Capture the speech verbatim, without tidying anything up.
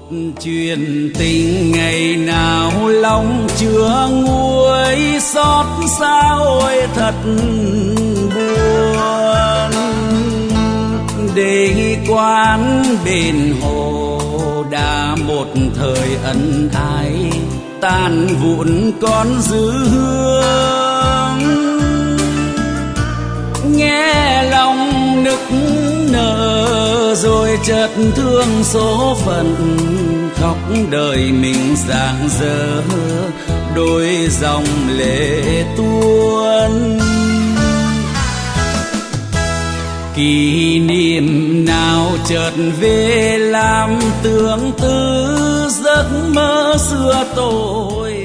chuyện tình ngày nào lòng chưa nguôi, xót xa ôi thật buồn. Để quán bên hồ đã một thời ân ái, tan vụn còn dư hương. Nghe lòng nức nở rồi chợt thương số phận, khóc đời mình rạng rỡ đôi dòng lệ tuôn. Kỷ niệm nào chợt về làm tương tư giấc mơ xưa tôi